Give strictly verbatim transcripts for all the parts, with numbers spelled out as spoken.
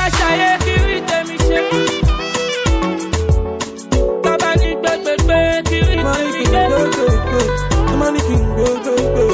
bá ṣayé kiri tèmi ṣe. Bàbá ní gbẹgbẹgbẹ kiri tèmi gbé. Money king, go, go, go.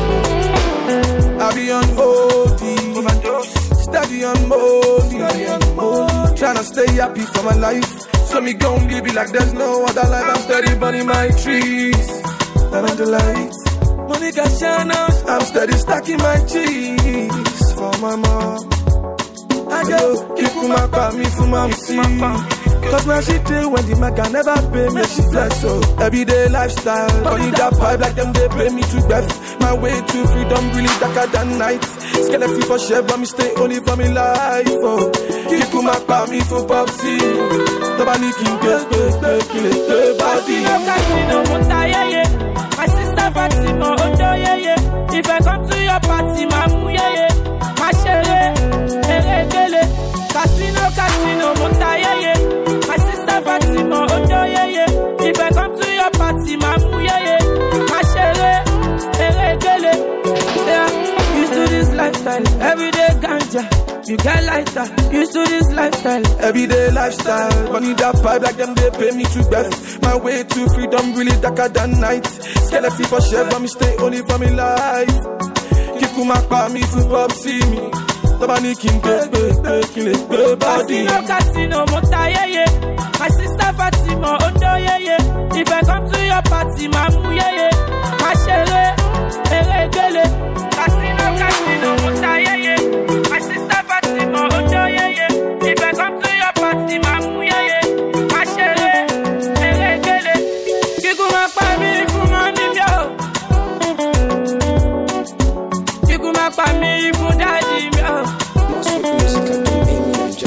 I be on O D, steady on moldy, tryna stay happy for my life. So me gon' give it like there's no other life. I'm steady burning my trees, turn on the lights. Money got channels, I'm steady stacking my cheese for my mom. I go keep my pa me for my see. Cause now she tell when the man can never pay me, she flex so everyday lifestyle. Money that pipe like them, they pay me to death. My way to freedom really darker than night. Scared free for share, but me stay only for me life. Oh, keep my pa me for popsy. Nobody can get it, kill it, body. Casino, Casino, my sister Fatima, Odo, yeah, yeah. If I come to your party, mamu, yeah, yeah. My chérie, eh, eh, Casino, Casino, yeah, yeah. My sister Fatima, Odo, yeah, yeah. If I come to your party, mamu, yeah, yeah. My chérie, eh, eh, yeah. Used to this lifestyle, everyday ganja. You get lighter, used to this lifestyle. Everyday lifestyle, money that pipe like them, they pay me to death. My way to freedom really darker than night. Scared for share, but me stay only for me life. Keep my pa me for pop see me. Nobody can get it, kill it, body. Casino, Casino, Mota, yeah, yeah. My sister Fatima, Ondo, yeah, yeah. If I come to your party,